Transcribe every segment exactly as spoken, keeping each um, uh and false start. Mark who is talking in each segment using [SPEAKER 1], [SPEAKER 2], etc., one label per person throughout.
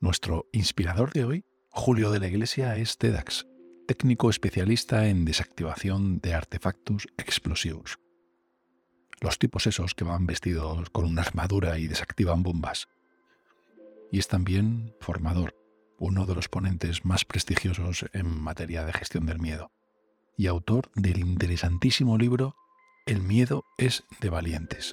[SPEAKER 1] Nuestro inspirador de hoy, Julio de la Iglesia, es TEDx, técnico especialista en desactivación de artefactos explosivos. Los tipos esos que van vestidos con una armadura y desactivan bombas. Y es también formador, uno de los ponentes más prestigiosos en materia de gestión del miedo, y autor del interesantísimo libro El miedo es de valientes.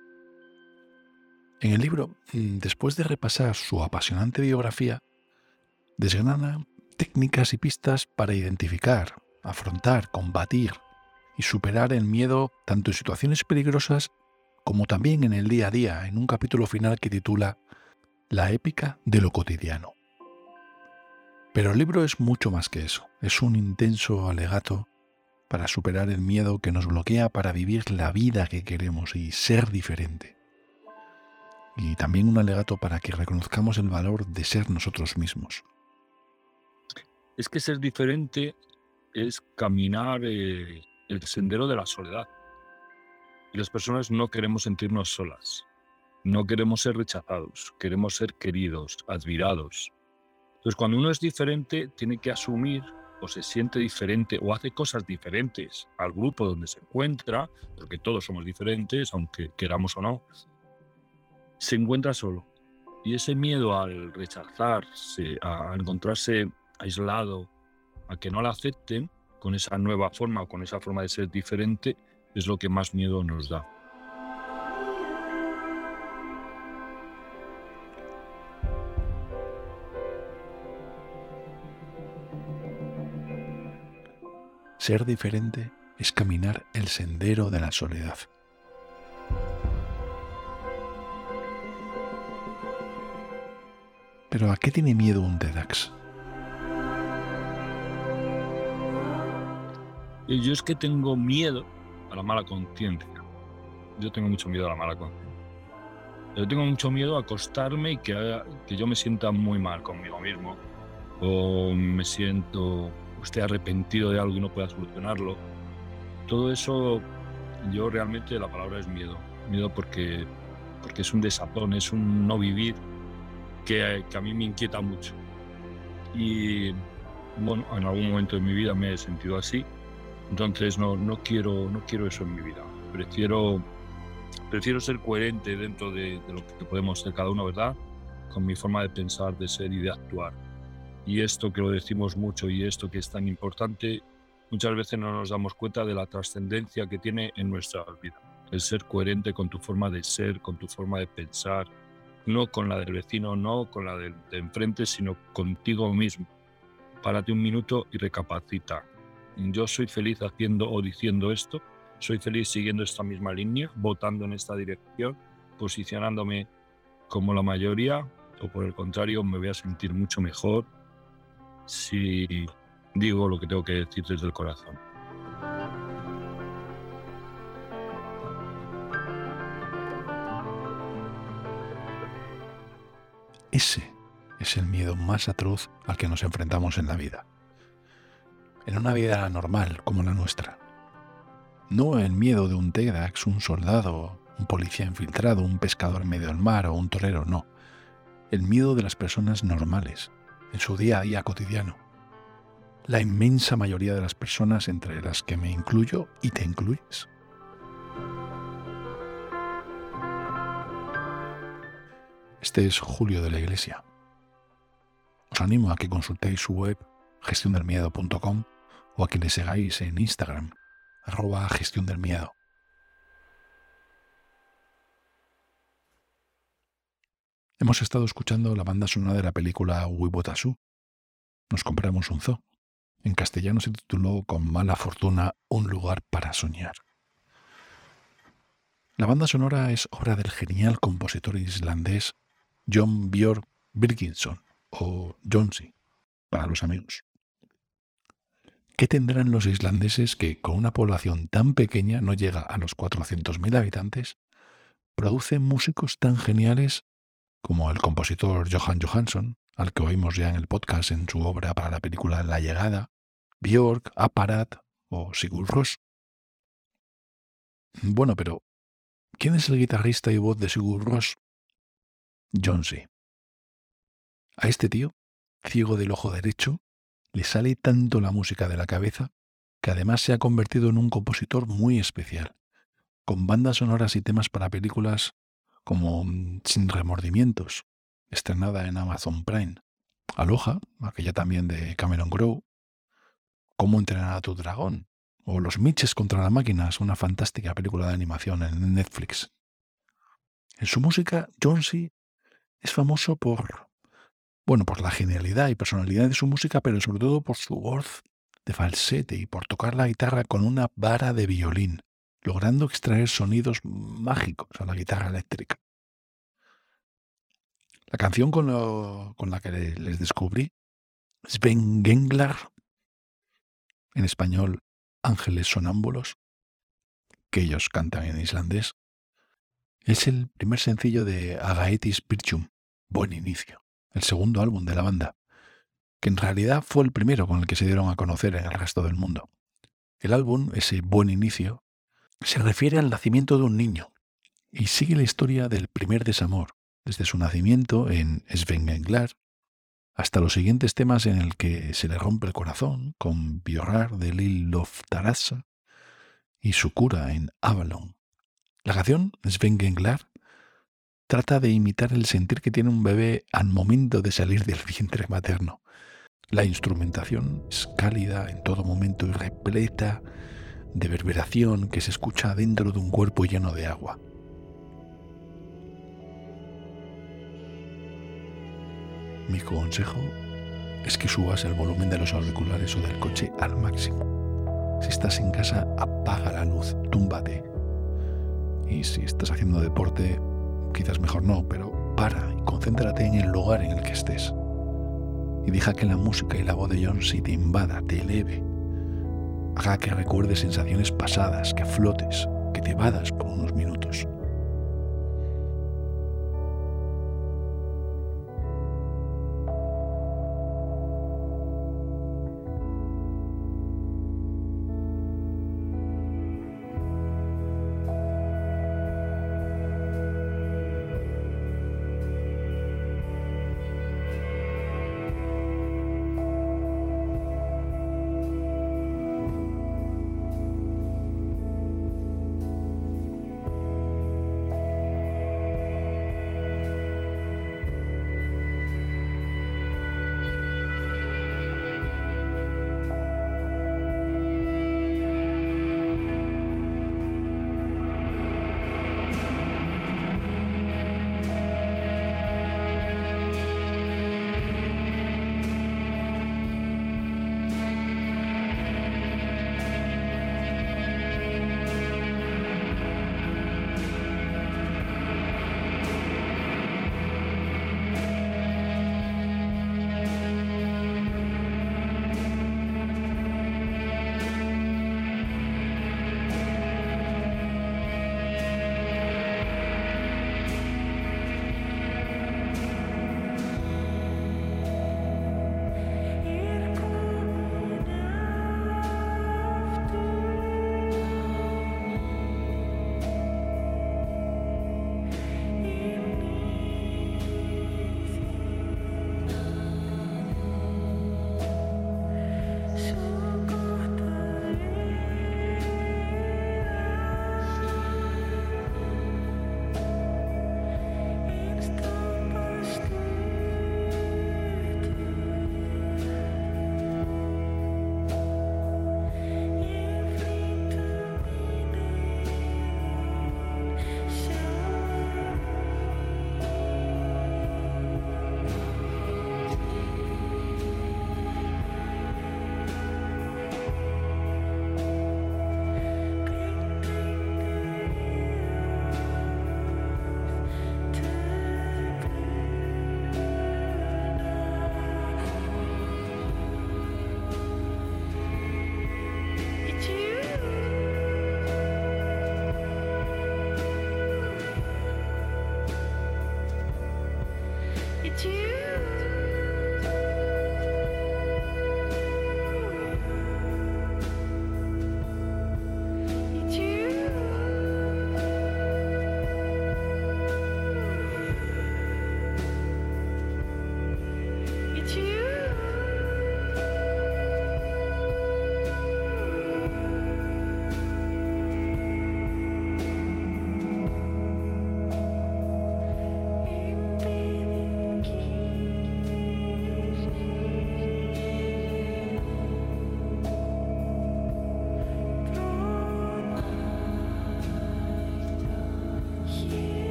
[SPEAKER 1] En el libro, después de repasar su apasionante biografía, desgrana técnicas y pistas para identificar, afrontar, combatir y superar el miedo tanto en situaciones peligrosas como también en el día a día, en un capítulo final que titula La épica de lo cotidiano. Pero el libro es mucho más que eso, es un intenso alegato para superar el miedo que nos bloquea para vivir la vida que queremos y ser diferente. Y también un alegato para que reconozcamos el valor de ser nosotros mismos.
[SPEAKER 2] Es que ser diferente es caminar eh, el sendero de la soledad. Y las personas no queremos sentirnos solas, no queremos ser rechazados, queremos ser queridos, admirados. Entonces, cuando uno es diferente, tiene que asumir o se siente diferente o hace cosas diferentes al grupo donde se encuentra, porque todos somos diferentes, aunque queramos o no, se encuentra solo. Y ese miedo al rechazarse, a encontrarse aislado, a que no la acepten con esa nueva forma o con esa forma de ser diferente, es lo que más miedo nos da.
[SPEAKER 1] Ser diferente es caminar el sendero de la soledad. ¿Pero a qué tiene miedo un TEDx?
[SPEAKER 2] Y yo es que tengo miedo a la mala conciencia. Yo tengo mucho miedo a la mala conciencia. Yo tengo mucho miedo a acostarme y que, haga, que yo me sienta muy mal conmigo mismo, o me siento, o esté arrepentido de algo y no pueda solucionarlo. Todo eso, yo realmente la palabra es miedo. Miedo porque, porque es un desazón, es un no vivir que, que a mí me inquieta mucho. Y bueno, en algún momento de mi vida me he sentido así. Entonces no, no, quiero, no quiero eso en mi vida. Prefiero, prefiero ser coherente dentro de, de lo que podemos ser cada uno, ¿verdad? Con mi forma de pensar, de ser y de actuar. Y esto que lo decimos mucho y esto que es tan importante, muchas veces no nos damos cuenta de la trascendencia que tiene en nuestra vida. El ser coherente con tu forma de ser, con tu forma de pensar, no con la del vecino, no con la del de enfrente, sino contigo mismo. Párate un minuto y recapacita. Yo soy feliz haciendo o diciendo esto, soy feliz siguiendo esta misma línea, votando en esta dirección, posicionándome como la mayoría, o por el contrario, me voy a sentir mucho mejor si digo lo que tengo que decir desde el corazón.
[SPEAKER 1] Ese es el miedo más atroz al que nos enfrentamos en la vida. En una vida normal como la nuestra. No el miedo de un TEDx, un soldado, un policía infiltrado, un pescador en medio del mar o un torero, no. El miedo de las personas normales, en su día a día cotidiano. La inmensa mayoría de las personas entre las que me incluyo y te incluyes. Este es Julio de la Iglesia. Os animo a que consultéis su web gestión del miedo punto com o a que le sigáis en Instagram, arroba gestión del miedo. Hemos estado escuchando la banda sonora de la película Uibotasu. Nos compramos un zoo. En castellano se tituló Con mala fortuna, un lugar para soñar. La banda sonora es obra del genial compositor islandés John Björk Birgisson, o Jónsi, para los amigos. ¿Qué tendrán los islandeses que, con una población tan pequeña, no llega a los cuatrocientos mil habitantes, producen músicos tan geniales como el compositor Jóhann Jóhannsson, al que oímos ya en el podcast en su obra para la película La Llegada, Björk, Apparat o Sigur Rós? Bueno, pero ¿quién es el guitarrista y voz de Sigur Rós? Jónsi. A este tío, ciego del ojo derecho, le sale tanto la música de la cabeza que además se ha convertido en un compositor muy especial, con bandas sonoras y temas para películas como mm, Sin remordimientos, estrenada en Amazon Prime, Aloha, aquella también de Cameron Crowe, Cómo entrenar a tu dragón, o Los Mitches contra las máquinas, una fantástica película de animación en Netflix. En su música, Jonesy es famoso por, bueno, por la genialidad y personalidad de su música, pero sobre todo por su voz de falsete y por tocar la guitarra con una vara de violín, logrando extraer sonidos mágicos a la guitarra eléctrica. La canción con, lo, con la que les descubrí, Sven Genglar, en español Ángeles Sonámbulos, que ellos cantan en islandés, es el primer sencillo de Agaetis Pirchum, Buen Inicio, el segundo álbum de la banda, que en realidad fue el primero con el que se dieron a conocer en el resto del mundo. El álbum, ese Buen Inicio, se refiere al nacimiento de un niño y sigue la historia del primer desamor, desde su nacimiento en Svengenglar hasta los siguientes temas en el que se le rompe el corazón, con Björrar de Lil Loftarasa y su cura en Avalon. La canción Svengenglar trata de imitar el sentir que tiene un bebé al momento de salir del vientre materno. La instrumentación es cálida en todo momento y repleta de reverberación que se escucha dentro de un cuerpo lleno de agua. Mi consejo es que subas el volumen de los auriculares o del coche al máximo. Si estás en casa, apaga la luz, túmbate. Y si estás haciendo deporte, quizás mejor no, pero para y concéntrate en el lugar en el que estés. Y deja que la música y la voz de Jonesy te invada, te eleve. Haga que recuerdes sensaciones pasadas, que flotes, que te evadas por unos minutos.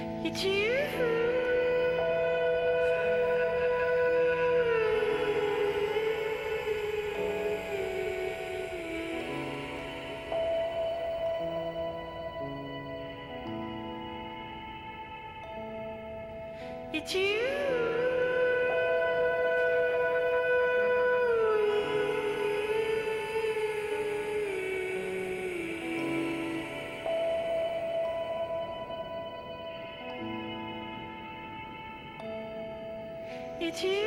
[SPEAKER 3] It's you. It's you. It's you.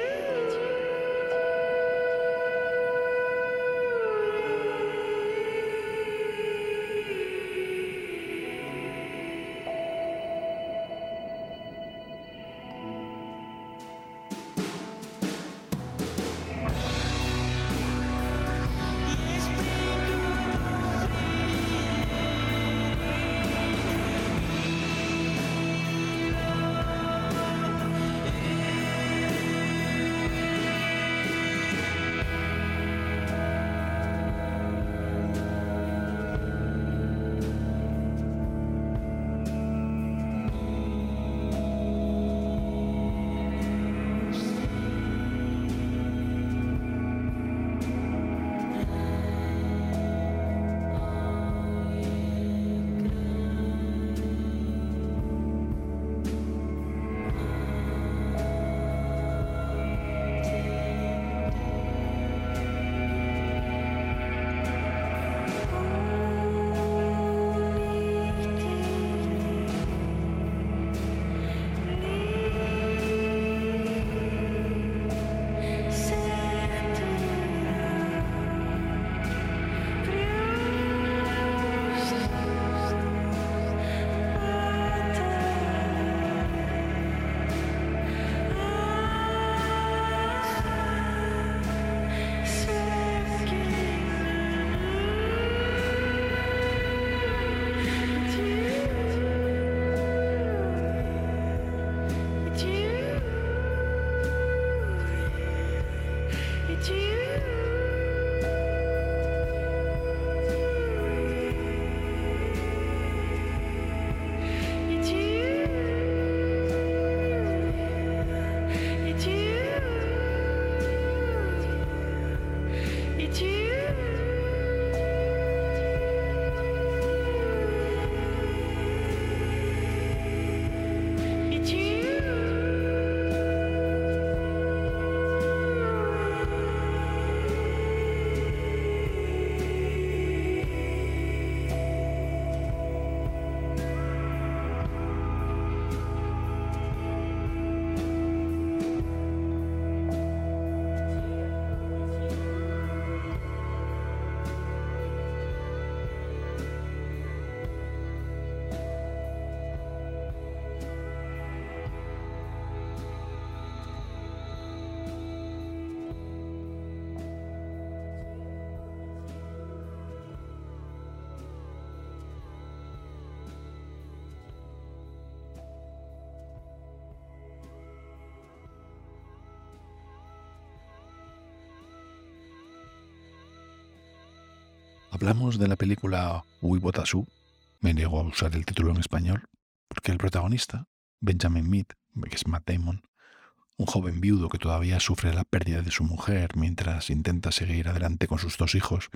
[SPEAKER 1] Hablamos de la película Uy Botasú, me niego a usar el título en español, porque el protagonista, Benjamin Mead, que es Matt Damon, un joven viudo que todavía sufre la pérdida de su mujer mientras intenta seguir adelante con sus dos hijos,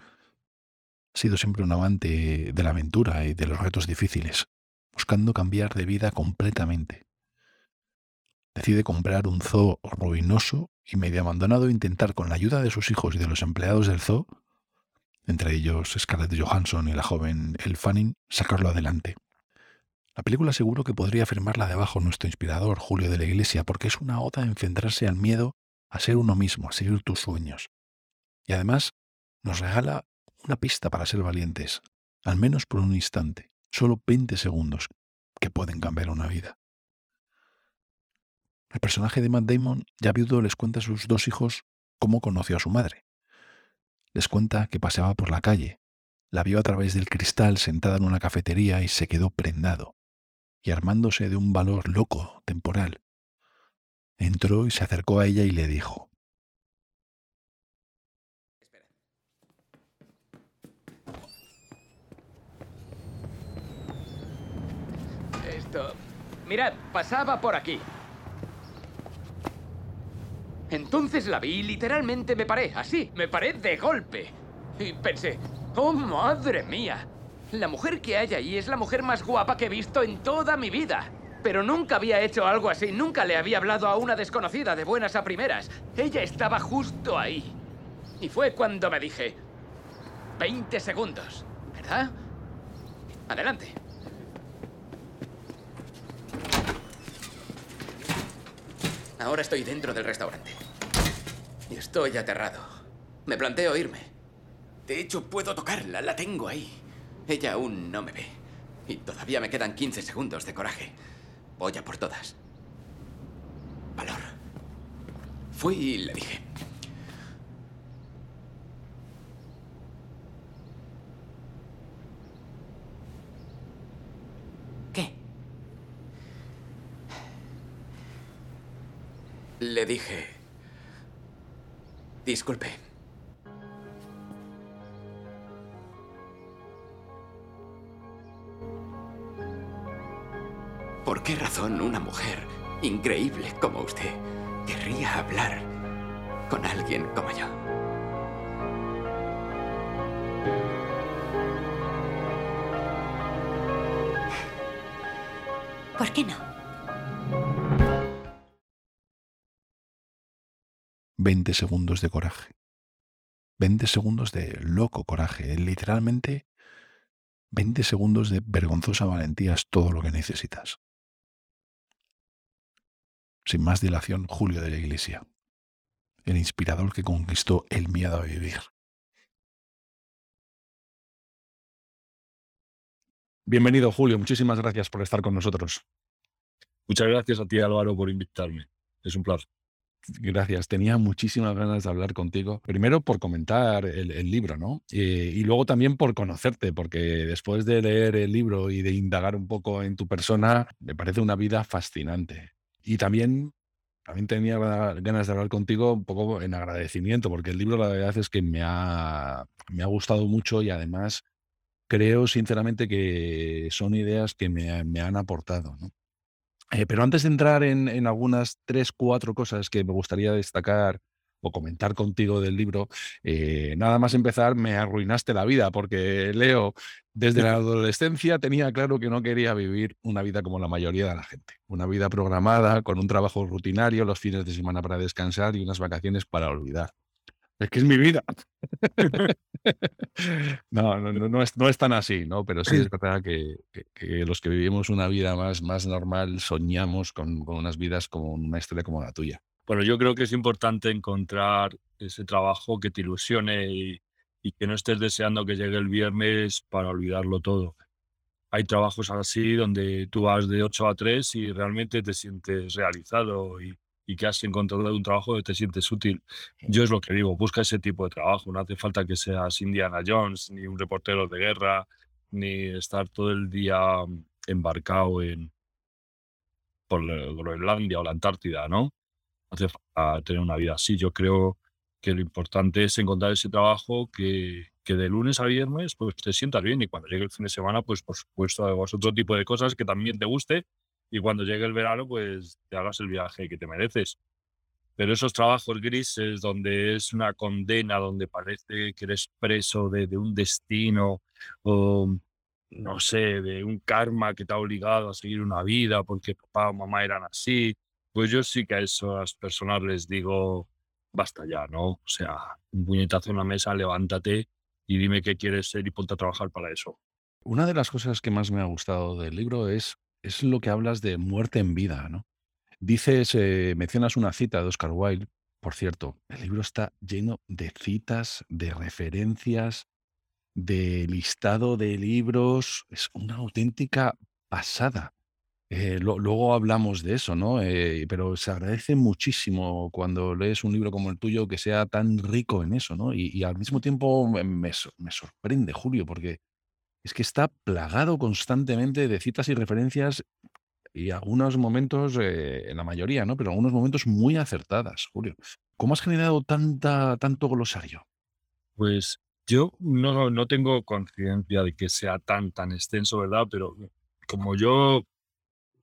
[SPEAKER 1] ha sido siempre un amante de la aventura y de los retos difíciles, buscando cambiar de vida completamente. Decide comprar un zoo ruinoso y medio abandonado e intentar, con la ayuda de sus hijos y de los empleados del zoo, entre ellos Scarlett Johansson y la joven Elle Fanning, sacarlo adelante. La película seguro que podría firmarla debajo nuestro inspirador, Julio de la Iglesia, porque es una oda a enfrentarse al miedo, a ser uno mismo, a seguir tus sueños. Y además nos regala una pista para ser valientes, al menos por un instante, solo veinte segundos, que pueden cambiar una vida. El personaje de Matt Damon, ya viudo, les cuenta a sus dos hijos cómo conoció a su madre. Les cuenta que paseaba por la calle, la vio a través del cristal sentada en una cafetería y se quedó prendado, y armándose de un valor loco, temporal. Entró y se acercó a ella y le dijo:
[SPEAKER 4] Espera. Esto
[SPEAKER 3] Mirad, pasaba por aquí. Entonces la vi y literalmente me paré, así, me paré de golpe. Y pensé, ¡oh, madre mía! La mujer que hay ahí es la mujer más guapa que he visto en toda mi vida. Pero nunca había hecho algo así, nunca le había hablado a una desconocida de buenas a primeras. Ella estaba justo ahí. Y fue cuando me dije, veinte segundos, ¿verdad? Adelante. Ahora estoy dentro del restaurante. Y estoy aterrado. Me planteo irme. De hecho, puedo tocarla, la tengo ahí. Ella aún no me ve. Y todavía me quedan quince segundos de coraje. Voy a por todas. Valor. Fui y le dije... ¿Qué? Le dije... Disculpe. ¿Por qué razón una mujer increíble como usted querría hablar con alguien como yo?
[SPEAKER 4] ¿Por qué no?
[SPEAKER 1] veinte segundos de coraje. veinte segundos de loco coraje. Literalmente, veinte segundos de vergonzosa valentía es todo lo que necesitas. Sin más dilación, Julio de la Iglesia, el inspirador que conquistó el miedo a vivir. Bienvenido, Julio. Muchísimas gracias por estar con nosotros.
[SPEAKER 2] Muchas gracias a ti, Álvaro, por invitarme. Es un placer.
[SPEAKER 1] Gracias. Tenía muchísimas ganas de hablar contigo. Primero por comentar el, el libro, ¿no? Eh, y luego también por conocerte, porque después de leer el libro y de indagar un poco en tu persona, me parece una vida fascinante. Y también, también tenía ganas de hablar contigo un poco en agradecimiento, porque el libro la verdad es que me ha, me ha gustado mucho y además creo sinceramente que son ideas que me, me han aportado, ¿no? Eh, pero antes de entrar en, en algunas tres, cuatro cosas que me gustaría destacar o comentar contigo del libro, eh, nada más empezar me arruinaste la vida, porque Leo, desde la adolescencia tenía claro que no quería vivir una vida como la mayoría de la gente. Una vida programada, con un trabajo rutinario, los fines de semana para descansar y unas vacaciones para olvidar. Es que es mi vida. No, no, no, no es, no es tan así, ¿no? Pero sí es verdad que, que- que los que vivimos una vida más, más normal soñamos con, con unas vidas como una historia como la tuya.
[SPEAKER 2] Bueno, yo creo que es importante encontrar ese trabajo que te ilusione y, y que no estés deseando que llegue el viernes para olvidarlo todo. Hay trabajos así donde tú vas de ocho a tres y realmente te sientes realizado y, y que has encontrado un trabajo que te sientes útil. Yo es lo que digo, busca ese tipo de trabajo. No hace falta que seas Indiana Jones, ni un reportero de guerra, ni estar todo el día mm, embarcado en, por la- Groenlandia o la Antártida, ¿no? Hace falta tener una vida así. Yo creo que lo importante es encontrar ese trabajo que, que de lunes a viernes pues te sientas bien y cuando llegue el fin de semana, pues por supuesto hagas otro tipo de cosas que también te guste y cuando llegue el verano, pues te hagas el viaje que te mereces. Pero esos trabajos grises donde es una condena, donde parece que eres preso de, de un destino o, no sé, de un karma que te ha obligado a seguir una vida porque papá o mamá eran así, pues yo sí que a esas personas les digo, basta ya, ¿no? O sea, un puñetazo en la mesa, levántate y dime qué quieres ser y ponte a trabajar para eso.
[SPEAKER 1] Una de las cosas que más me ha gustado del libro es, es lo que hablas de muerte en vida, ¿no? Dices, eh, mencionas una cita de Oscar Wilde. Por cierto, el libro está lleno de citas, de referencias, de listado de libros. Es una auténtica pasada. Eh, lo- luego hablamos de eso, ¿no? Eh, pero se agradece muchísimo cuando lees un libro como el tuyo que sea tan rico en eso, ¿no? Y, y al mismo tiempo me, me sor- me sorprende, Julio, porque es que está plagado constantemente de citas y referencias y algunos momentos, eh, en la mayoría, ¿no? Pero algunos momentos muy acertadas, Julio. ¿Cómo has generado tanta, tanto glosario?
[SPEAKER 2] Pues yo no, no tengo conciencia de que sea tan, tan extenso, ¿verdad? Pero como yo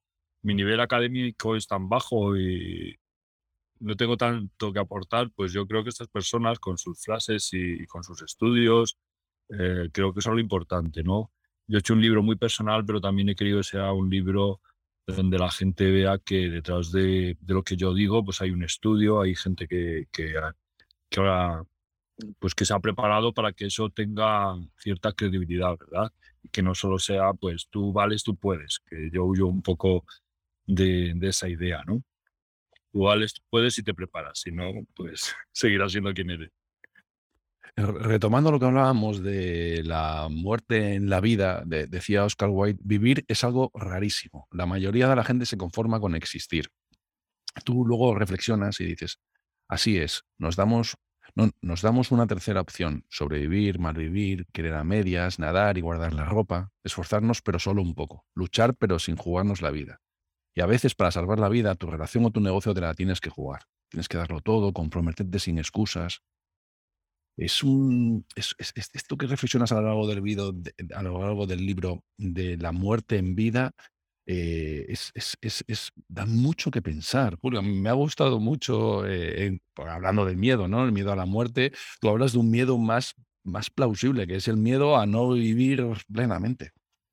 [SPEAKER 2] mi nivel académico es tan bajo y no tengo tanto que aportar, pues yo creo que estas personas con sus frases y, y con sus estudios, eh, creo que eso es lo importante, ¿no? Yo he hecho un libro muy personal, pero también he querido que sea un libro donde la gente vea que detrás de, de lo que yo digo, pues hay un estudio, hay gente que, que, ha- que ahora pues que se ha preparado para que eso tenga cierta credibilidad, ¿verdad? Y que no solo sea, pues tú vales, tú puedes, que yo huyo un poco de, de esa idea, ¿no? Tú vales, tú puedes y te preparas, si no, pues seguirás siendo quien eres.
[SPEAKER 1] Re- Retomando lo que hablábamos de la muerte en la vida, de- decía Oscar Wilde, vivir es algo rarísimo. La mayoría de la gente se conforma con existir. Tú luego reflexionas y dices, así es, nos damos, no, nos damos una tercera opción, sobrevivir, malvivir, querer a medias, nadar y guardar la ropa, esforzarnos pero solo un poco, luchar pero sin jugarnos la vida. Y a veces para salvar la vida, tu relación o tu negocio te la tienes que jugar. Tienes que darlo todo, comprometerte sin excusas. Es un es es es esto que reflexionas a lo largo del vido de a lo largo del libro de la muerte en vida, eh, es es es es da mucho que pensar, Julio. Me ha gustado mucho, eh, en por hablando del miedo, ¿no? El miedo a la muerte. Tú hablas de un miedo más más plausible, que es el miedo a no vivir plenamente.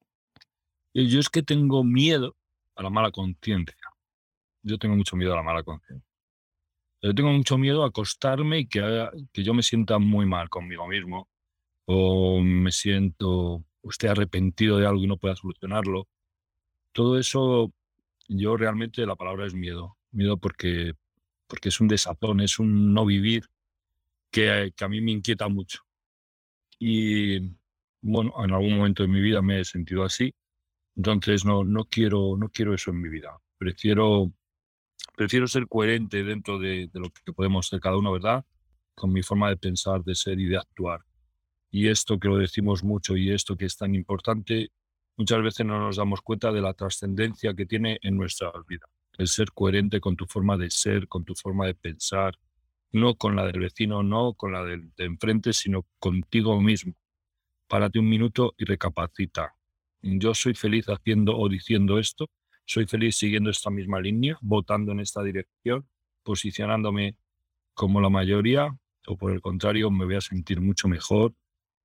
[SPEAKER 2] Y yo es que tengo miedo a la mala conciencia. Yo tengo mucho miedo a la mala conciencia. Yo tengo mucho miedo a acostarme y que, haga- que yo me sienta muy mal conmigo mismo, o me siento, o esté arrepentido de algo y no pueda solucionarlo. Todo eso, yo realmente la palabra es miedo. Miedo porque, porque es un desazón, es un no vivir que, que a mí me inquieta mucho. Y bueno, en algún momento de mi vida me he sentido así. Entonces no, no quiero, no quiero eso en mi vida. Prefiero, prefiero ser coherente dentro de, de lo que podemos ser cada uno, ¿verdad? Con mi forma de pensar, de ser y de actuar. Y esto que lo decimos mucho y esto que es tan importante, muchas veces no nos damos cuenta de la trascendencia que tiene en nuestra vida. El ser coherente con tu forma de ser, con tu forma de pensar, no con la del vecino, no con la del de enfrente, sino contigo mismo. Párate un minuto y recapacita. Yo soy feliz haciendo o diciendo esto, soy feliz siguiendo esta misma línea, votando en esta dirección, posicionándome como la mayoría, o por el contrario, me voy a sentir mucho mejor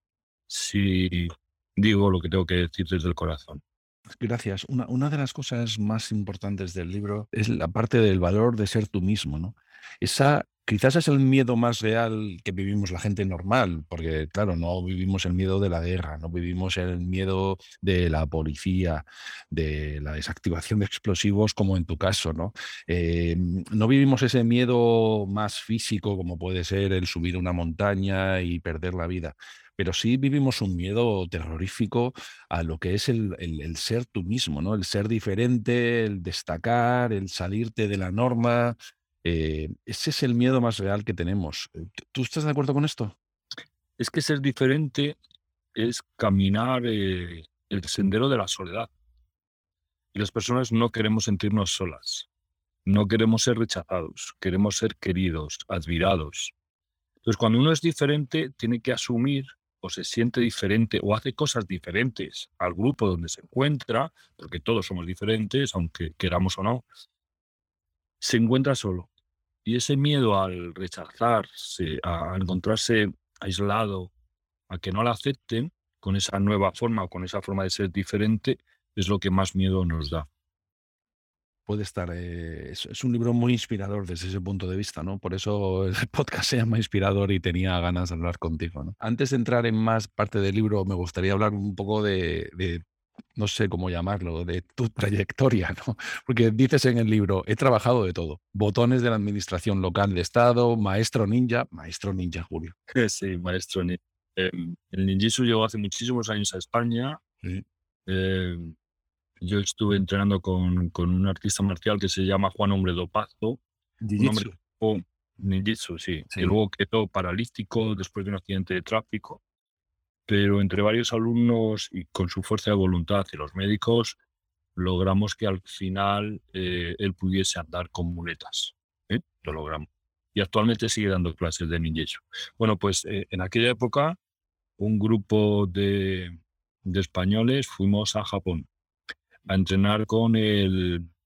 [SPEAKER 2] si digo lo que tengo que decir desde el corazón.
[SPEAKER 1] Gracias. Una, una de las cosas más importantes del libro es la parte del valor de ser tú mismo, ¿no? Esa quizás es el miedo más real que vivimos la gente normal, porque claro, no vivimos el miedo de la guerra, no vivimos el miedo de la policía, de la desactivación de explosivos, como en tu caso, ¿no? Eh, no vivimos ese miedo más físico, como puede ser el subir una montaña y perder la vida, pero sí vivimos un miedo terrorífico a lo que es el el el ser tú mismo, ¿no? El ser diferente, el destacar, el salirte de la norma, eh, ese es el miedo más real que tenemos. Eh, ¿tú tú estás de acuerdo con esto?
[SPEAKER 2] Es que ser diferente es caminar eh, el sendero de la soledad. Y las personas no queremos sentirnos solas, no queremos ser rechazados, queremos ser queridos, admirados. Entonces, cuando uno es diferente, tiene que asumir o se siente diferente o hace cosas diferentes al grupo donde se encuentra, porque todos somos diferentes, aunque queramos o no, se encuentra solo. Y ese miedo al rechazarse, a encontrarse aislado, a que no la acepten con esa nueva forma o con esa forma de ser diferente, es lo que más miedo nos da.
[SPEAKER 1] Puede estar, eh, es es un libro muy inspirador desde ese punto de vista, ¿no? Por eso el podcast se llama Inspirador y tenía ganas de hablar contigo, ¿no? Antes de entrar en más parte del libro, me gustaría hablar un poco de de, no sé cómo llamarlo, de tu trayectoria, ¿no? Porque dices en el libro: "He trabajado de todo, botones de la administración local de Estado, maestro ninja", maestro ninja, Julio.
[SPEAKER 2] Sí, maestro. Ni- em, el ninjitsu llegó hace muchísimos años a España.
[SPEAKER 1] Sí.
[SPEAKER 2] em, Yo estuve entrenando con, con un artista marcial que se llama Juan Hombre Dopazo, un hombre
[SPEAKER 1] Jiu-jitsu.
[SPEAKER 2] oh, ninjitsu, sí, que
[SPEAKER 1] Sí.
[SPEAKER 2] luego quedó paralítico después de un accidente de tráfico, pero entre varios alumnos y con su fuerza de voluntad y los médicos, logramos que al final eh, él pudiese andar con muletas. ¿eh? Lo logramos. Y actualmente sigue dando clases de ninjitsu. Bueno, pues eh, en aquella época, un grupo de, de españoles fuimos a Japón a entrenar con el,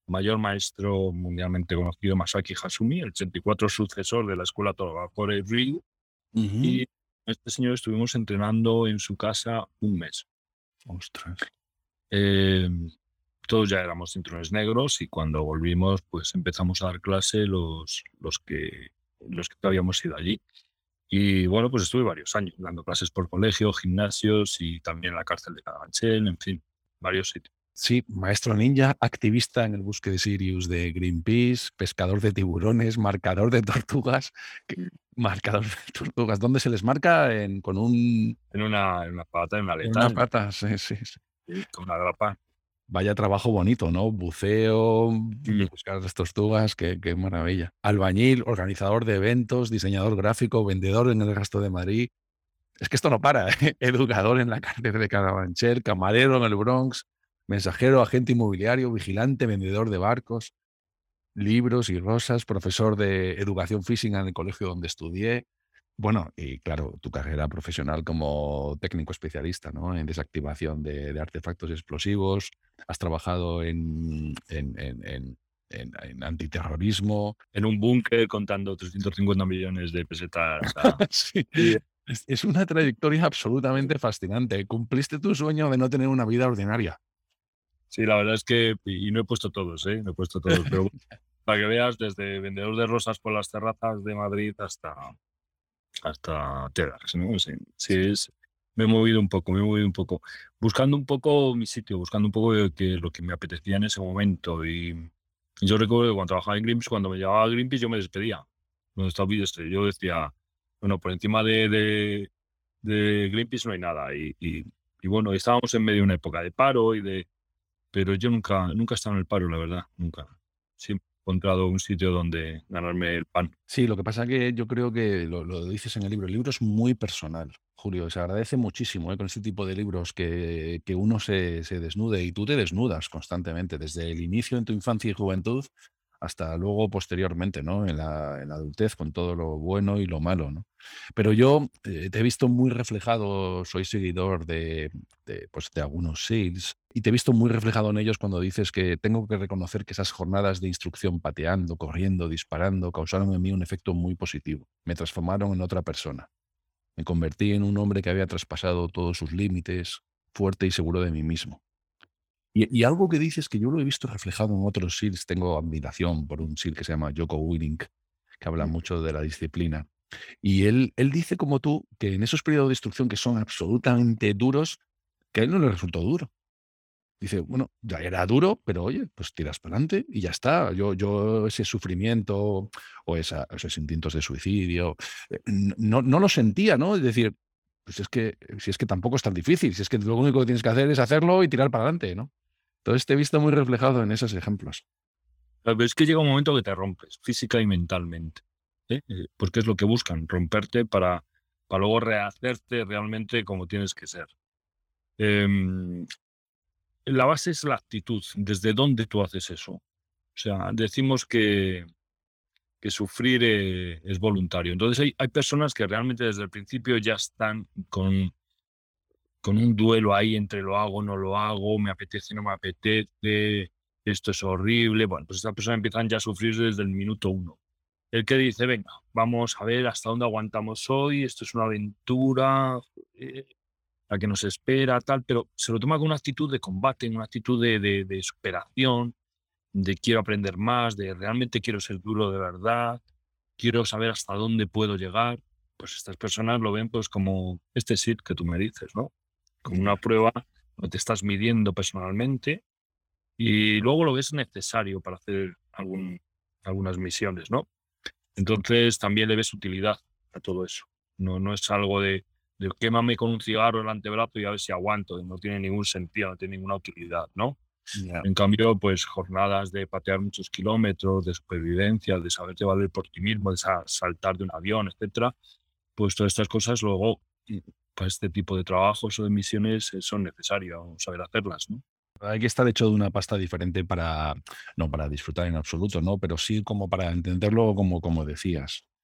[SPEAKER 2] mayor maestro mundialmente conocido, Masaaki Hasumi, el ochenta y cuatro sucesor de la escuela Togakure Ryu,
[SPEAKER 1] Ujú.
[SPEAKER 2] y este señor estuvimos entrenando en su casa un mes.
[SPEAKER 1] Ostras.
[SPEAKER 2] Eh, todos ya éramos cinturones negros y cuando volvimos, pues empezamos a dar clase los, los, que, los que habíamos ido allí. Y bueno, pues estuve varios años dando clases por colegio, gimnasios y también en la cárcel de Carabanchel, en fin, varios sitios.
[SPEAKER 1] Sí, maestro ninja, activista en el bosque de Sirius de Greenpeace, pescador de tiburones, marcador de tortugas. que- Marcador de tortugas. ¿Dónde se les marca? En, con un,
[SPEAKER 2] En una, en una pata, en una
[SPEAKER 1] en una
[SPEAKER 2] aleta, en-
[SPEAKER 1] pata. Sí, sí, sí.
[SPEAKER 2] sí, con una grapa.
[SPEAKER 1] Vaya trabajo bonito, ¿no? Buceo,
[SPEAKER 2] Mm.
[SPEAKER 1] buscar las tortugas, qué, qué maravilla. Albañil, organizador de eventos, diseñador gráfico, vendedor en el Gasto de Madrid. Es que esto no para, ¿eh? Educador en la cárcel de Carabanchel, camarero en el Bronx, mensajero, agente inmobiliario, vigilante, vendedor de barcos, libros y rosas, profesor de educación física en el colegio donde estudié. Bueno, y claro, tu carrera profesional como técnico especialista, ¿no? En desactivación de, de artefactos explosivos. Has trabajado en, en, en- en- en- en antiterrorismo.
[SPEAKER 2] En un búnker contando trescientos cincuenta millones de pesetas. a-
[SPEAKER 1] Sí.
[SPEAKER 2] Sí,
[SPEAKER 1] Es, es una trayectoria absolutamente fascinante. Cumpliste tu sueño de no tener una vida ordinaria.
[SPEAKER 2] sí, la verdad es que, y y no he puesto todos, ¿eh? No he puesto todos, pero para que veas, desde vendedor de rosas por las terrazas de Madrid hasta, hasta Tedax, ¿no? Sí, sí, es, me he movido un poco, me he movido un poco, buscando un poco mi sitio, buscando un poco de que, lo que me apetecía en ese momento. Y yo recuerdo que cuando trabajaba en Greenpeace, cuando me llevaba a Greenpeace, yo me despedía. Cuando estaba en este, yo decía, bueno, por encima de, de, de Greenpeace no hay nada. Y, y, y bueno, estábamos en medio de una época de paro y de, pero yo nunca, nunca he estado en el paro, la verdad, nunca. Siempre he encontrado un sitio donde ganarme el pan.
[SPEAKER 1] Sí, lo que pasa que yo creo que lo, lo dices en el libro. El libro es muy personal, Julio. Se agradece muchísimo, ¿eh? Con este tipo de libros que, que uno se, se desnude y tú te desnudas constantemente, desde el inicio en tu infancia y juventud hasta luego posteriormente, ¿no? En la, en la adultez, con todo lo bueno y lo malo, ¿no? Pero yo eh, te he visto muy reflejado, soy seguidor de, de, pues, de algunos SEALs, y te he visto muy reflejado en ellos cuando dices que tengo que reconocer que esas jornadas de instrucción pateando, corriendo, disparando, causaron en mí un efecto muy positivo. Me transformaron en otra persona. Me convertí en un hombre que había traspasado todos sus límites, fuerte y seguro de mí mismo. Y, y algo que dices que yo lo he visto reflejado en otros SEALs, tengo admiración por un SEAL que se llama Jocko Willink, que habla mucho de la disciplina. Y él, él dice, como tú, que en esos periodos de instrucción que son absolutamente duros, que a él no le resultó duro. Dice, bueno, ya era duro, pero oye, pues tiras para adelante y ya está. Yo, yo ese sufrimiento o esa- esos intentos de suicidio, eh, n- no, no lo sentía, ¿no? Es decir, pues es que, si es que tampoco es tan difícil, si es que lo único que tienes que hacer es hacerlo y tirar para adelante, ¿no? Entonces te he visto muy reflejado en esos ejemplos.
[SPEAKER 2] Pero es que llega un momento que te rompes, física y mentalmente, ¿eh? Eh, porque es lo que buscan, romperte para, para luego rehacerte realmente como tienes que ser. Em, la base es la actitud, desde dónde tú haces eso. O sea, decimos que, que sufrir eh, es voluntario. Entonces hay, hay personas que realmente desde el principio ya están con, con un duelo ahí entre lo hago, no lo hago, me apetece, no me apetece, esto es horrible. Bueno, pues estas personas empiezan ya a sufrir desde el minuto uno. El que dice, venga, vamos a ver hasta dónde aguantamos hoy, esto es una aventura, eh, la que nos espera, tal, pero se lo toma con una actitud de combate, una actitud de, de, de superación, de quiero aprender más, de realmente quiero ser duro de verdad, quiero saber hasta dónde puedo llegar. Pues estas personas lo ven pues como este sit que tú me dices, ¿no? Como una prueba donde te estás midiendo personalmente y luego lo ves necesario para hacer algún, algunas misiones, ¿no? Entonces también le ves utilidad a todo eso. No, no es algo de, de quémame con un cigarro el antebrazo y a ver si aguanto. No tiene ningún sentido, no tiene ninguna utilidad, ¿no?
[SPEAKER 1] Ya.
[SPEAKER 2] En cambio, pues jornadas de patear muchos kilómetros, de supervivencia, de saberte valer por ti mismo, de sa- saltar de un avión, etcétera, pues todas estas cosas luego, y para este tipo de trabajos o de misiones, eh, son necesarias saber hacerlas, ¿no?
[SPEAKER 1] Hay que estar hecho de una pasta diferente para, no para disfrutar en absoluto, ¿no? Pero sí como para entenderlo como, como decías.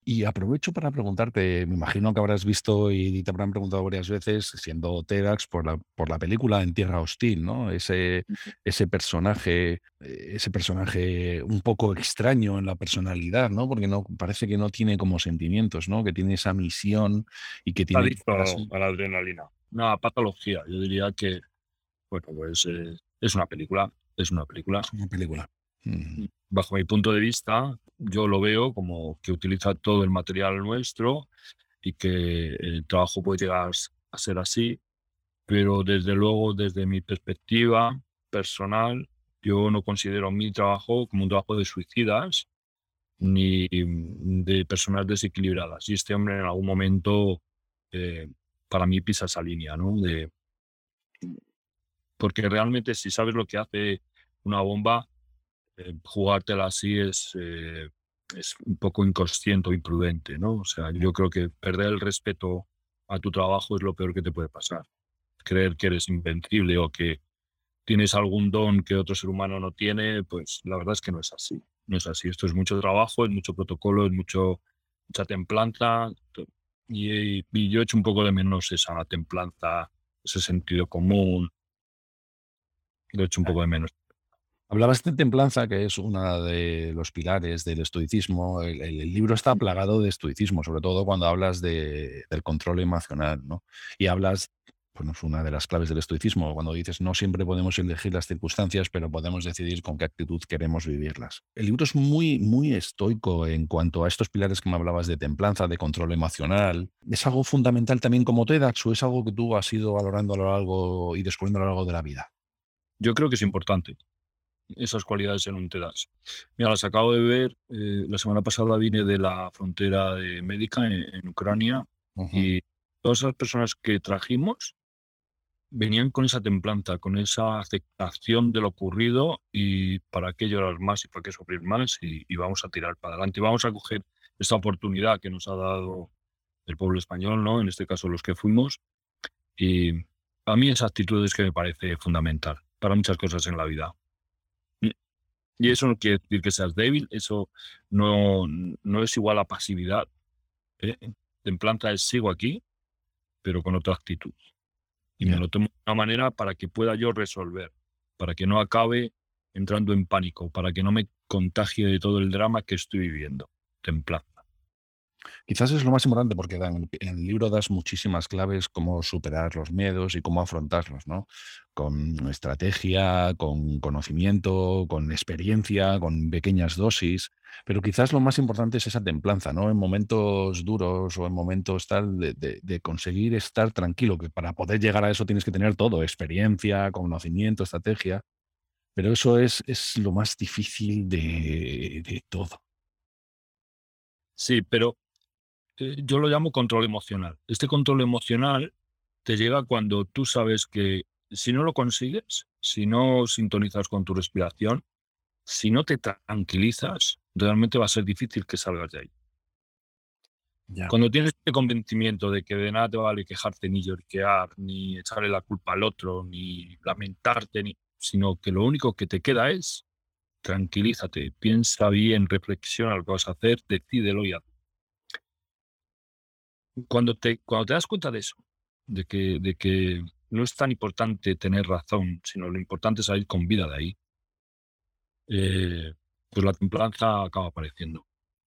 [SPEAKER 1] Y aprovecho para preguntarte, me imagino que habrás visto y te habrán preguntado varias veces, siendo TEDx, por la, por la película En Tierra Hostil, ¿no? Ese, ese personaje, eh, ese personaje un poco extraño en la personalidad, ¿no? Porque no, parece que no tiene como sentimientos, ¿no? Que tiene esa misión y que tiene que
[SPEAKER 2] Adicto
[SPEAKER 1] estar así.
[SPEAKER 2] a la adrenalina. Una patología. Yo diría que, bueno, pues eh, es una película, es una película.
[SPEAKER 1] Es una película. Mm.
[SPEAKER 2] Bajo mi punto de vista, yo lo veo como que utiliza todo el material nuestro y que el trabajo puede llegar a ser así, pero desde luego, desde mi perspectiva personal, yo no considero mi trabajo como un trabajo de suicidas ni de personas desequilibradas. Y este hombre en algún momento, eh, para mí, pisa esa línea, ¿no? De, porque realmente si sabes lo que hace una bomba, eh, jugártela así es, eh, es un poco inconsciente o imprudente, ¿no? O sea, yo creo que perder el respeto a tu trabajo es lo peor que te puede pasar. Creer que eres invencible o que tienes algún don que otro ser humano no tiene, pues la verdad es que no es así. No es así. Esto es mucho trabajo, es mucho protocolo, es mucho, mucha templanza. Y, y yo echo un poco de menos esa templanza, ese sentido común. Lo echo un poco de menos.
[SPEAKER 1] Hablabas de templanza, que es uno de los pilares del estoicismo. El, el- el libro está plagado de estoicismo, sobre todo cuando hablas de- del control emocional, ¿no? Y hablas, bueno, es una de las claves del estoicismo, cuando dices no siempre podemos elegir las circunstancias, pero podemos decidir con qué actitud queremos vivirlas. El libro es muy, muy estoico en cuanto a estos pilares que me hablabas de templanza, de control emocional. ¿Es algo fundamental también como TEDx o es algo que tú has ido valorando a lo largo y descubriendo a lo largo de la vida?
[SPEAKER 2] Yo creo que es importante esas cualidades en un TEDx. Mira, las acabo de ver. Eh, la semana pasada vine de la frontera de médica en, en Ucrania
[SPEAKER 1] Ujú.
[SPEAKER 2] y todas esas personas que trajimos venían con esa templanza, con esa aceptación de lo ocurrido y para qué llorar más y para qué sufrir más y, y vamos a tirar para adelante. Vamos a coger esta oportunidad que nos ha dado el pueblo español, ¿no? En este caso los que fuimos. Y a mí esa actitud es que me parece fundamental para muchas cosas en la vida. Y eso no quiere decir que seas débil, eso no, no es igual a pasividad. ¿eh? Templanza es sigo aquí, pero con otra actitud. Y me
[SPEAKER 1] Ya.
[SPEAKER 2] lo tomo de una manera para que pueda yo resolver, para que no acabe entrando en pánico, para que no me contagie de todo el drama que estoy viviendo. Templanza.
[SPEAKER 1] Quizás es lo más importante porque da- en en el libro das muchísimas claves cómo superar los miedos y cómo afrontarlos, ¿no? Con estrategia, con conocimiento, con experiencia, con pequeñas dosis. Pero quizás lo más importante es esa templanza, ¿no? En momentos duros o en momentos tal de, de- de conseguir estar tranquilo, que para poder llegar a eso tienes que tener todo, experiencia, conocimiento, estrategia. Pero eso es, es lo más difícil de, de todo.
[SPEAKER 2] Sí, pero eh, yo lo llamo control emocional. Este control emocional te llega cuando tú sabes que si no lo consigues, si no sintonizas con tu respiración, si no te tranquilizas, realmente va a ser difícil que salgas de ahí.
[SPEAKER 1] Ya.
[SPEAKER 2] Cuando tienes este convencimiento de que de nada te vale quejarte, ni lloriquear, ni echarle la culpa al otro, ni lamentarte, ni, sino que lo único que te queda es tranquilízate, piensa bien, reflexiona lo que vas a hacer, decídelo y hazlo. Cuando te, cuando te das cuenta de eso, de que, de que no es tan importante tener razón, sino lo importante es salir con vida de ahí, eh, pues la templanza acaba apareciendo.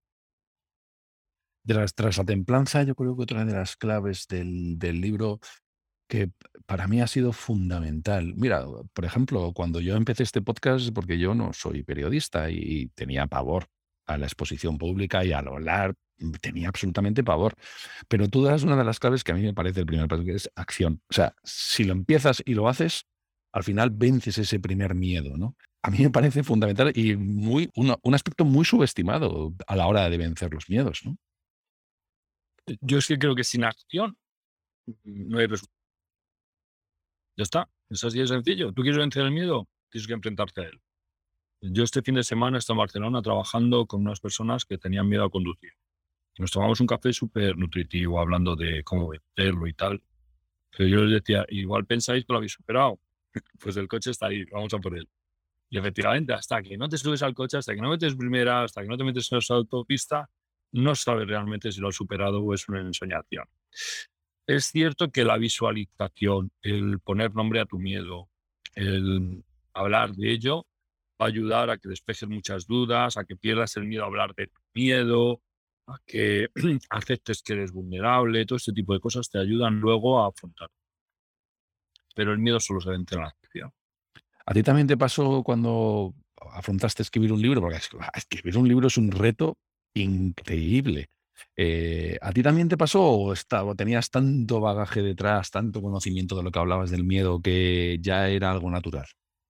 [SPEAKER 1] De las, tras la templanza, yo creo que otra de las claves del, del libro que p- para mí ha sido fundamental. Mira, por ejemplo, cuando yo empecé este podcast, porque yo no soy periodista y tenía pavor a la exposición pública y al hablar, mm, tenía absolutamente pavor. Pero tú das una de las claves que a mí me parece el primer paso, que es acción. O sea, si lo empiezas y lo haces, al final vences ese primer miedo, ¿no? A mí me parece fundamental y muy, una- un aspecto muy subestimado a la hora de vencer los miedos, ¿no?
[SPEAKER 2] Yo es que creo que sin acción no hay resultado. Ya está, es así de sencillo. ¿Tú quieres vencer el miedo? Tienes que enfrentarte a él. Yo este fin de semana estaba en Barcelona trabajando con unas personas que tenían miedo a conducir. Y nos tomamos un café súper nutritivo hablando de cómo vencerlo y tal. Pero yo les decía, igual pensáis que lo habéis superado. Pues el coche está ahí, vamos a por él. Y efectivamente, hasta que no te subes al coche, hasta que no metes primera, hasta que no te metes en esa autopista, no sabes realmente si lo has superado o es una ensoñación. Es cierto que la visualización, el poner nombre a tu miedo, el hablar de ello, va a ayudar a que despejes muchas dudas, a que pierdas el miedo a hablar de tu miedo, a que aceptes que eres vulnerable, todo este tipo de cosas te ayudan luego a afrontar. Pero el miedo solo se vence en la acción.
[SPEAKER 1] ¿A ti también te pasó cuando afrontaste escribir un libro? Porque es- ah, escribir un libro es un reto increíble. Eh, ¿a ti también te pasó o, esta- o tenías tanto bagaje detrás, tanto conocimiento de lo que hablabas del miedo que ya era algo natural?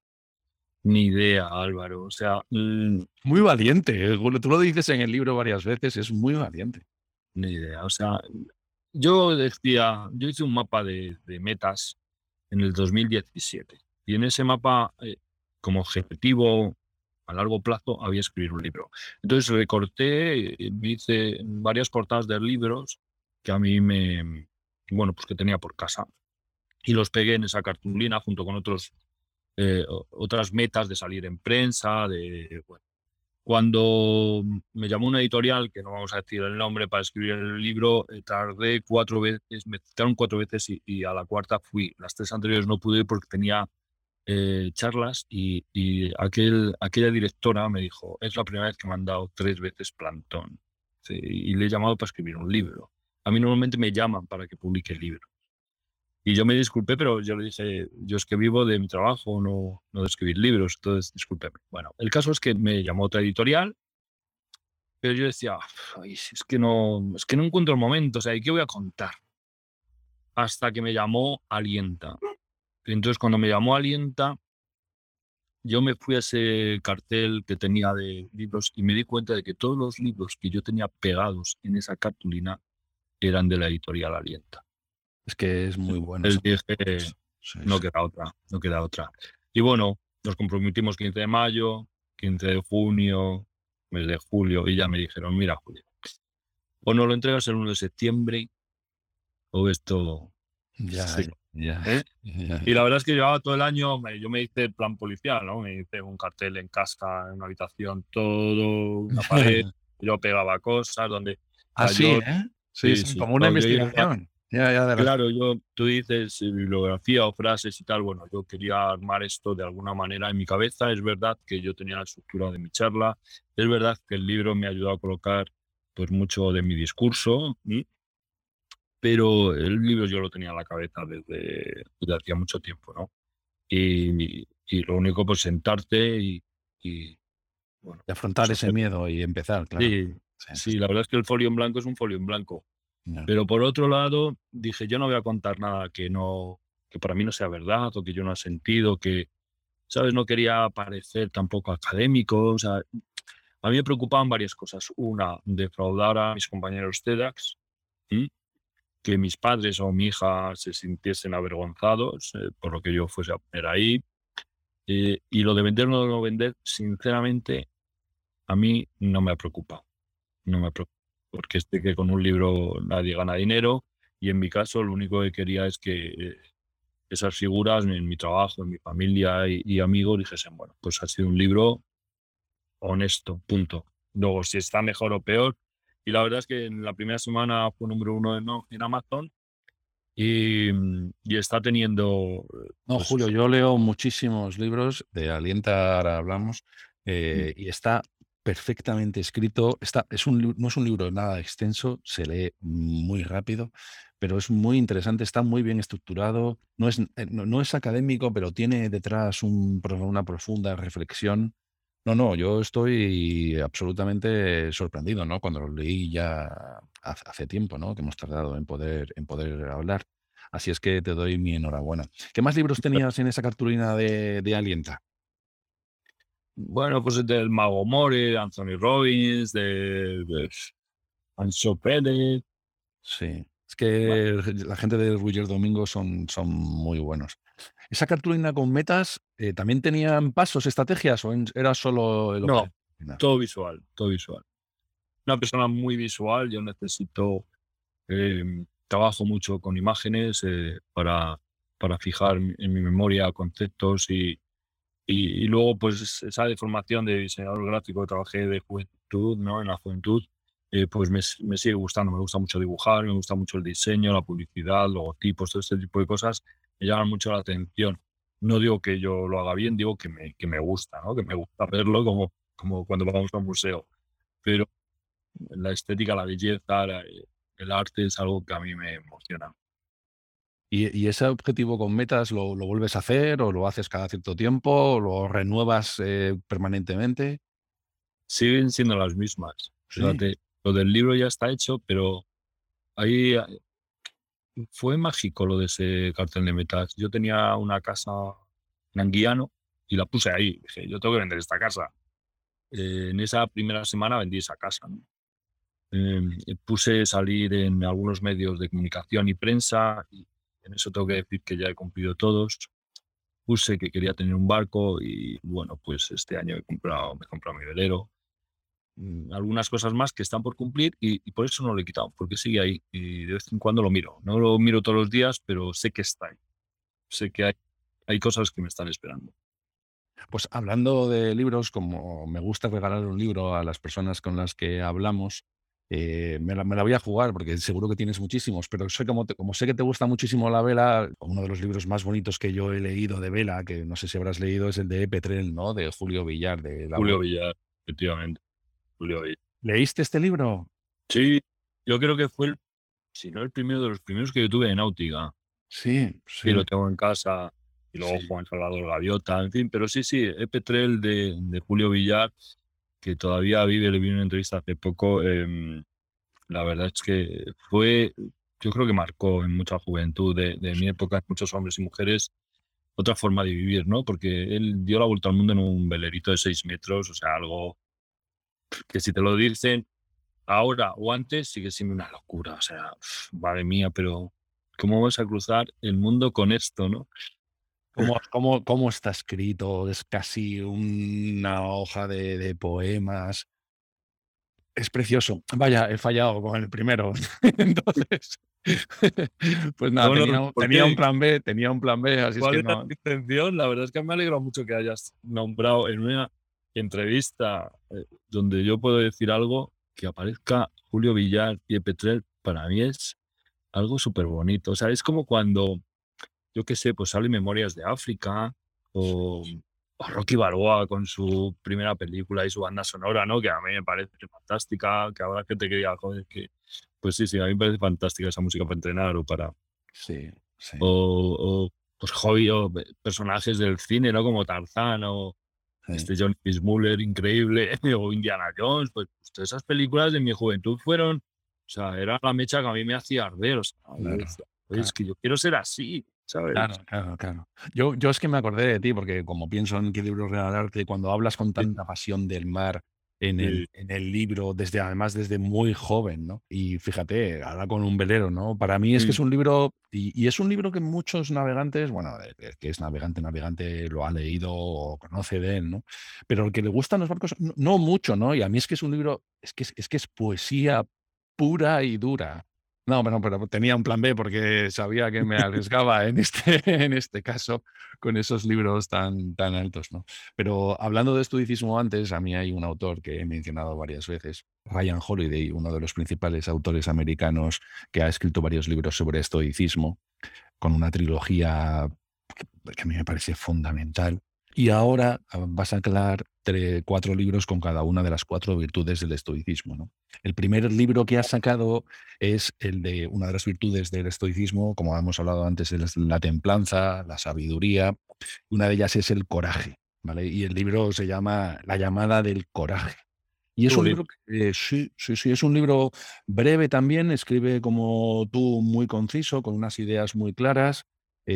[SPEAKER 2] Ni idea, Álvaro. O sea, mm,
[SPEAKER 1] Muy valiente, eh, bueno, tú lo dices en el libro varias veces, es muy valiente.
[SPEAKER 2] ni idea. O sea, yo decía, yo hice un mapa de, de metas en el dos mil diecisiete y en ese mapa, eh, como objetivo a largo plazo, había escribir un libro. Entonces recorté, eh, hice varias portadas de libros que a mí me, bueno, pues que tenía por casa y los pegué en esa cartulina junto con otros, eh, o- otras metas de salir en prensa, de, bueno. Cuando me llamó una editorial, que no vamos a decir el nombre, para escribir el libro, eh, tardé cuatro veces, me citaron cuatro veces y, y a la cuarta fui. Las tres anteriores no pude ir porque tenía eh, charlas y, y aquel, aquella directora me dijo, es la primera vez que me han dado tres veces plantón. Sí, y le he llamado para escribir un libro. A mí normalmente me llaman para que publique el libro. Y yo me disculpé, pero yo le dije, yo es que vivo de mi trabajo, no, no de escribir libros, entonces discúlpeme. Bueno, el caso es que me llamó otra editorial, pero yo decía, "Ay, si es que no, es que no encuentro el momento, o sea, ¿y qué voy a contar?". Hasta que me llamó Alienta. Entonces, cuando me llamó Alienta, yo me fui a ese cartel que tenía de libros y me di cuenta de que todos los libros que yo tenía pegados en esa cartulina eran de la editorial Alienta.
[SPEAKER 1] Es que es muy bueno.
[SPEAKER 2] Entonces
[SPEAKER 1] Son
[SPEAKER 2] dije,
[SPEAKER 1] buenos. Sí,
[SPEAKER 2] no
[SPEAKER 1] sí.
[SPEAKER 2] queda otra, no queda otra. Y bueno, nos comprometimos quince de mayo, quince de junio, mes de julio, y ya me dijeron, mira, Julio, o no lo entregas el uno de septiembre, o esto
[SPEAKER 1] Ya,
[SPEAKER 2] se...
[SPEAKER 1] ya,
[SPEAKER 2] ¿eh?
[SPEAKER 1] ya.
[SPEAKER 2] Y la verdad es que llevaba todo el año, me- yo me hice el plan policial, ¿no? Me hice un cartel en casa, en una habitación, todo, una pared, yo pegaba cosas, donde... O sea,
[SPEAKER 1] Así,
[SPEAKER 2] yo,
[SPEAKER 1] ¿eh? Sí,
[SPEAKER 2] sí,
[SPEAKER 1] sí,
[SPEAKER 2] sí,
[SPEAKER 1] como una
[SPEAKER 2] yo, yo iba...
[SPEAKER 1] investigación. Ya, ya, de las
[SPEAKER 2] Claro, yo, tú dices eh, bibliografía o frases y tal, bueno, yo quería armar esto de alguna manera en mi cabeza. Es verdad que yo tenía la estructura de mi charla, es verdad que el libro me ayudó a colocar pues mucho de mi discurso, ¿m? Pero el libro yo lo tenía en la cabeza desde, desde hacía mucho tiempo, ¿no? Y, y lo único pues sentarte y, y bueno,
[SPEAKER 1] de afrontar
[SPEAKER 2] pues
[SPEAKER 1] ese
[SPEAKER 2] hacer.
[SPEAKER 1] miedo y empezar, claro.
[SPEAKER 2] Sí,
[SPEAKER 1] Sí, sí,
[SPEAKER 2] sí, la verdad es que el folio en blanco es un folio en blanco.
[SPEAKER 1] ya.
[SPEAKER 2] Pero por otro lado, dije, yo no voy a contar nada que no, que para mí no sea verdad o que yo no he sentido, que, ¿sabes? No quería parecer tampoco académico. O sea, a mí me preocupaban varias cosas. Una, defraudar a mis compañeros TEDx, ¿m? Que mis padres o mi hija se sintiesen avergonzados eh, por lo que yo fuese a poner ahí. Eh, y lo de vender o no vender, sinceramente, a mí no me ha preocupado. No me preocupa, porque sé que con un libro nadie gana dinero y en mi caso lo único que quería es que eh, esas figuras en mi trabajo, en mi familia y, y amigos dijesen, bueno, pues ha sido un libro honesto, punto. Luego, si está mejor o peor. Y la verdad es que en la primera semana fue número uno en, en Amazon y, mm, y está teniendo, eh,
[SPEAKER 1] No,
[SPEAKER 2] pues
[SPEAKER 1] Julio,
[SPEAKER 2] eso.
[SPEAKER 1] yo leo muchísimos libros de Alienta, ahora hablamos,
[SPEAKER 2] Mm.
[SPEAKER 1] eh, y está perfectamente escrito. Está, es un, li- no es un libro nada extenso, se lee muy rápido, pero es muy interesante, está muy bien estructurado. No es, eh, no, no es académico, pero tiene detrás un pro- una profunda reflexión. No, no, yo estoy absolutamente sorprendido, ¿no? Cuando lo leí ya hace hace tiempo, ¿no? Que hemos tardado en poder, en poder hablar. Así es que te doy mi enhorabuena. ¿Qué más libros tenías en esa cartulina de de Alienta?
[SPEAKER 2] Bueno, pues del Mago More, Anthony Robbins, de, de Ancho Pérez.
[SPEAKER 1] Sí, es
[SPEAKER 2] Bueno,
[SPEAKER 1] que la gente de Ruller Domingo son son muy buenos. ¿Esa cartulina con metas, eh, también tenían pasos, estrategias o en era solo el
[SPEAKER 2] no,
[SPEAKER 1] objetivo final?
[SPEAKER 2] todo visual, todo visual. Una persona muy visual, yo necesito, em, trabajo mucho con imágenes eh, para, para fijar mi- en mi memoria conceptos y, y, y luego pues esa deformación de diseñador gráfico que trabajé de juventud, ¿no? En la juventud, eh, pues me, s- me sigue gustando. Me gusta mucho dibujar, me gusta mucho el diseño, la publicidad, logotipos, todo este tipo de cosas me llaman mucho la atención. No digo que yo lo haga bien, digo que me, que me gusta, ¿no? Que me gusta verlo como, como cuando vamos a un museo. Pero la estética, la belleza, la- el arte es algo que a mí me emociona.
[SPEAKER 1] ¿Y, y ese objetivo con metas lo, lo vuelves a hacer o lo haces cada cierto tiempo o lo renuevas eh, permanentemente?
[SPEAKER 2] Siguen siendo las mismas.
[SPEAKER 1] Sí,
[SPEAKER 2] Fíjate, lo del libro ya está hecho, pero ahí eh, fue mágico lo de ese cartel de metas. Yo tenía una casa en Anguiano y la puse ahí. Dije, yo tengo que vender esta casa. Eh, en esa primera semana vendí esa casa, ¿no? Em, y puse salir en algunos medios de comunicación y prensa, y en eso tengo que decir que ya he cumplido todos. Puse que quería tener un barco y bueno, pues este año he comprado, me he comprado mi velero. Mm, algunas cosas más que están por cumplir y, y por eso no lo he quitado, porque sigue ahí y de vez en cuando lo miro. No lo miro todos los días, pero sé que está ahí. Sé que hay, hay cosas que me están esperando.
[SPEAKER 1] pues hablando de libros, como me gusta regalar un libro a las personas con las que hablamos, eh, me la, me la voy a jugar porque seguro que tienes muchísimos, pero sé como, te- como sé que te gusta muchísimo la vela, uno de los libros más bonitos que yo he leído de vela, que no sé si habrás leído, es el de Petrel, ¿no? De Julio Villar, de la
[SPEAKER 2] Julio
[SPEAKER 1] abuela.
[SPEAKER 2] Villar, efectivamente. Julio Villar.
[SPEAKER 1] ¿Leíste este libro?
[SPEAKER 2] Sí, yo creo que fue el, si no el primero de los primeros que yo tuve en náutica.
[SPEAKER 1] Sí,
[SPEAKER 2] Y
[SPEAKER 1] sí,
[SPEAKER 2] lo tengo en casa, y luego
[SPEAKER 1] sí.
[SPEAKER 2] Juan Salvador Gaviota, en fin, pero sí, sí, E P tres de, de Julio Villar, que todavía vive, le vi una entrevista hace poco, em, la verdad es que fue, yo creo que marcó en mucha juventud de, de mi época, muchos hombres y mujeres, otra forma de vivir, ¿no? Porque él dio la vuelta al mundo en un velerito de seis metros, o sea, algo que si te lo dicen ahora o antes sigue siendo una locura, o sea, madre mía, pero ¿cómo vas a cruzar el mundo con esto, no?
[SPEAKER 1] ¿Cómo, cómo, cómo está escrito? Es casi una hoja de, de poemas. Es precioso. Vaya, he fallado con el primero. Entonces, pues nada,
[SPEAKER 2] Bueno,
[SPEAKER 1] tenía, un-
[SPEAKER 2] ¿por
[SPEAKER 1] tenía un
[SPEAKER 2] qué?
[SPEAKER 1] plan B, tenía un plan B, así es
[SPEAKER 2] ¿Cuál
[SPEAKER 1] que
[SPEAKER 2] era
[SPEAKER 1] no.
[SPEAKER 2] tu intención? La verdad es que me alegra mucho que hayas nombrado en una entrevista eh, donde yo puedo decir algo, que aparezca Julio Villar y Petrel, para mí es algo súper bonito. O sea, es como cuando, yo qué sé, pues sale Memorias de África o, o Rocky Balboa con su primera película y su banda sonora, ¿no? Que a mí me parece fantástica, que habrá gente que diga, joder, que... Pues sí, sí, a mí me parece fantástica esa música para entrenar o para
[SPEAKER 1] Sí, sí.
[SPEAKER 2] o, o, pues hobby o pe- personajes del cine, ¿no? Como Tarzán o
[SPEAKER 1] Sí.
[SPEAKER 2] este John Fitzmuller, increíble, o Indiana Jones, pues, pues todas esas películas de mi juventud fueron, o sea, era la mecha que a mí me hacía arder, o sea, yo
[SPEAKER 1] Claro,
[SPEAKER 2] decía, "Oye, es
[SPEAKER 1] claro.
[SPEAKER 2] que yo quiero ser así,
[SPEAKER 1] Claro,
[SPEAKER 2] ¿sabes?".
[SPEAKER 1] claro, claro. Yo yo es que me acordé de ti, porque como pienso en qué libro regalarte, cuando hablas con
[SPEAKER 2] Sí,
[SPEAKER 1] tanta pasión del mar en el
[SPEAKER 2] sí,
[SPEAKER 1] en el libro, desde además desde muy joven, ¿no? Y fíjate, ahora con un velero, ¿no? Para mí es que
[SPEAKER 2] mm,
[SPEAKER 1] es un libro y y es un libro que muchos navegantes, bueno, el el que es navegante, navegante lo ha leído o conoce de él, ¿no? Pero el que le gustan los barcos, no no mucho, ¿no? Y a mí es que es un libro, es que es es que es poesía pura y dura. No, pero pero tenía un plan B porque sabía que me arriesgaba en este en este caso con esos libros tan tan altos, ¿no? Pero hablando de estoicismo antes, a mí hay un autor que he mencionado varias veces, Ryan Holiday, uno de los principales autores americanos que ha escrito varios libros sobre estoicismo, con una trilogía que que a mí me parece fundamental. Y ahora ah, va a sacar tre cuatro libros con cada una de las cuatro virtudes del estoicismo, ¿no? El primer libro que ha sacado es el de una de las virtudes del estoicismo, como hemos hablado antes, es la templanza, la sabiduría. Una de ellas es el coraje, ¿vale? Y el libro se llama La llamada del coraje. Y
[SPEAKER 2] qué
[SPEAKER 1] es un
[SPEAKER 2] bonito.
[SPEAKER 1] libro que eh, sí, sí, sí, es un libro breve también, escribe como tú, muy conciso, con unas ideas muy claras,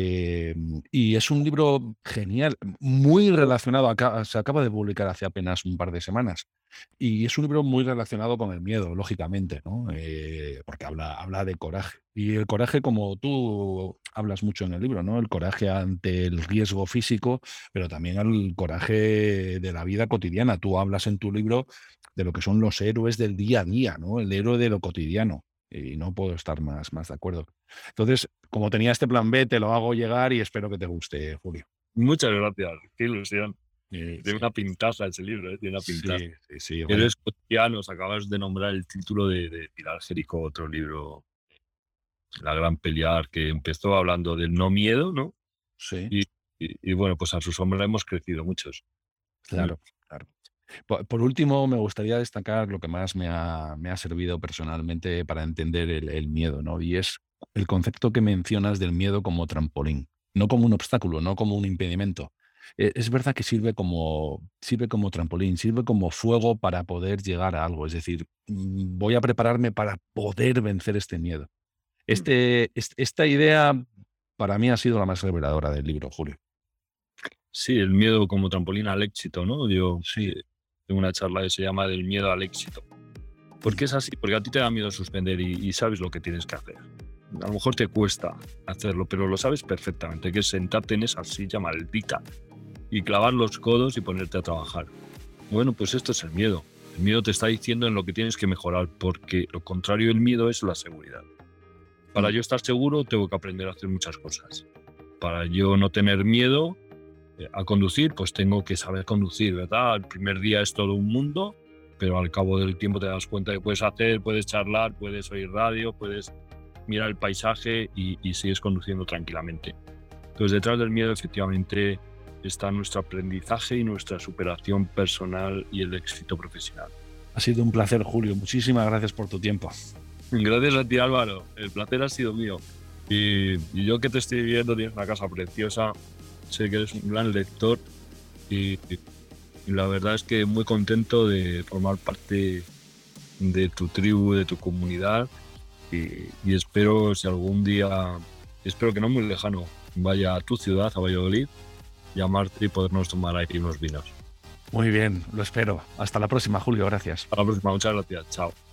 [SPEAKER 1] em, y es un libro genial, muy relacionado, aca se acaba de publicar hace apenas un par de semanas. Y es un libro muy relacionado con el miedo, lógicamente, ¿no? Eh, porque habla, habla de coraje. Y el coraje, como tú hablas mucho en el libro, ¿no? El coraje ante el riesgo físico, pero también el coraje de la vida cotidiana. Tú hablas en tu libro de lo que son los héroes del día a día, ¿no? El héroe de lo cotidiano. Y no puedo estar más, más de acuerdo. Entonces, como tenía este plan B, te lo hago llegar y espero que te guste, Julio.
[SPEAKER 2] Muchas gracias, qué ilusión. Eh, tiene una pintaza ese libro, ¿eh? Tiene una pintaza.
[SPEAKER 1] Sí, sí, sí. Vaya.
[SPEAKER 2] Héroes cotidianos, acabas de nombrar el título de, de Pilar Jericó, otro libro, La Gran Pelear, que empezó hablando del no miedo, ¿no?
[SPEAKER 1] Sí,
[SPEAKER 2] Y, y, y bueno, pues a su sombra hemos crecido muchos.
[SPEAKER 1] claro, claro. Por, por último, me gustaría destacar lo que más me ha, me ha servido personalmente para entender el, el miedo, ¿no? Y es el concepto que mencionas del miedo como trampolín, no como un obstáculo, no como un impedimento. Eh, Es verdad que sirve como, sirve como trampolín, sirve como fuego para poder llegar a algo. Es decir, mm, voy a prepararme para poder vencer este miedo. Este, est- esta idea para mí ha sido la más reveladora del libro, Julio.
[SPEAKER 2] Sí, el miedo como trampolín al éxito, ¿no? Yo
[SPEAKER 1] Sí.
[SPEAKER 2] eh, tengo una charla que se llama Del miedo al éxito. ¿Por qué es así? Porque a ti te da miedo suspender y, y sabes lo que tienes que hacer. A lo mejor te cuesta hacerlo, pero lo sabes perfectamente, que es sentarte en esa silla maldita y clavar los codos y ponerte a trabajar. Bueno, pues esto es el miedo. El miedo te está diciendo en lo que tienes que mejorar, porque lo contrario del miedo es la seguridad. Para yo estar seguro tengo que aprender a hacer muchas cosas. Para yo no tener miedo eh, a conducir, pues tengo que saber conducir, ¿verdad? El primer día es todo un mundo, pero al cabo del tiempo te das cuenta que puedes hacer, puedes charlar, puedes oír radio, puedes mirar el paisaje y, y sigues conduciendo tranquilamente. Entonces, detrás del miedo, efectivamente, está nuestro aprendizaje y nuestra superación personal y el éxito profesional.
[SPEAKER 1] Ha sido un placer, Julio. Muchísimas gracias por tu tiempo.
[SPEAKER 2] Gracias a ti, Álvaro. El placer ha sido mío. Y, y yo que te estoy viendo, tienes una casa preciosa, sé que eres un gran lector y, y la verdad es que muy contento de formar parte de tu tribu, de tu comunidad y, y espero si algún día, espero que no muy lejano, vaya a tu ciudad, a Valladolid, llamarte y podernos tomar ahí unos vinos.
[SPEAKER 1] Muy bien, lo espero. Hasta la próxima, Julio. Gracias.
[SPEAKER 2] Hasta la próxima, muchas gracias. Chao.